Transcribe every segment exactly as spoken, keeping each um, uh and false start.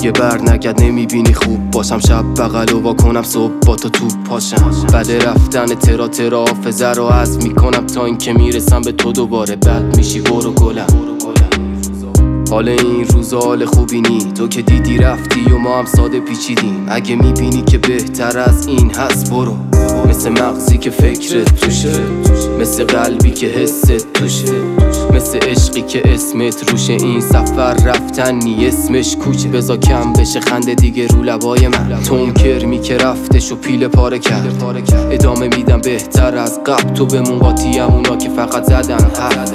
دیگه بر نگرد نمیبینی خوب باشم، شب بغلو وا کنم صبح با تو تو پاشم. بعد رفتن ترا ترا حافظه رو حذف میکنم تا اینکه میرسم به تو دوباره. بد میشی برو گلم، حال این روزا حال خوبی نی. تو که دیدی رفتی و ما هم ساده پیچیدیم. اگه میبینی که بهتر از این هست برو. مثل مغزی که فکرت توشه، مثل قلبی که حست توشه، مثل عشقی که اسمت روشه. این سفر رفتن نی اسمش کوچه. بزا کم بشه خنده دیگه رو لبای من. تو اون کرمی که رفتش و پیل پاره کرد، ادامه میدم بهتر از قبل. تو بمون قاطی همونا که فقط زدن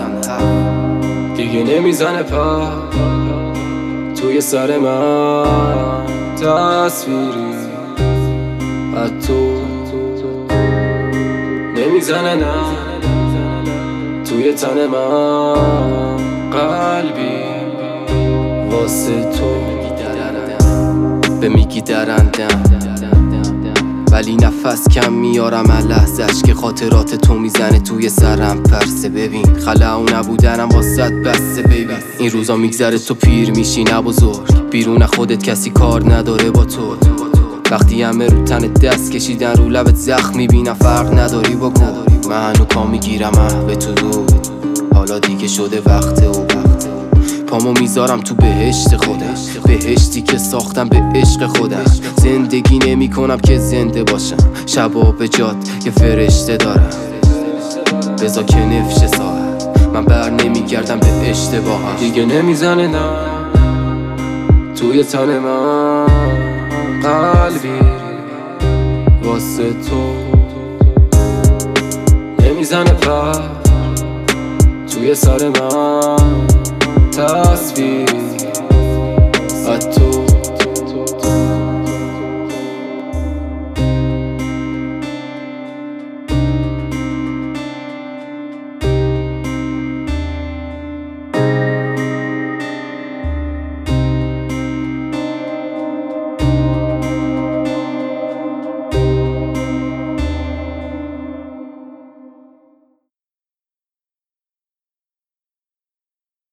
دیگه نمیزنه پا توی سر من تصویری از تو. نمیزنه نه توی تن من قلبی واسه تو. به میگی درندم ولی نفس کم میارم هر لحظهش که خاطرات تو میزنه توی سرم پرسه. ببین خلعو نبودنم واسط بسته ببین. این روزا میگذره تو پیر میشی نه بزرگ، بیرون خودت کسی کار نداره با تو. وقتی همه رو تن دست کشیدن رو لبت زخم میبینم فرق نداری با گو. من هنو پا میگیرم به تو دو، حالا دیگه شده وقته و وقته. پامو میذارم تو بهشت خودم، بهشتی که ساختم به عشق خودم. زندگی نمی کنم که زنده باشم، شبا به جات یه فرشته دارم. بزا که نفشه ساعت من بر نمیگردم به اشتباهم. دیگه نمیزنه نه توی تن من قلبی واسه تو. نمیزنه پر توی سر من تصویر از تو.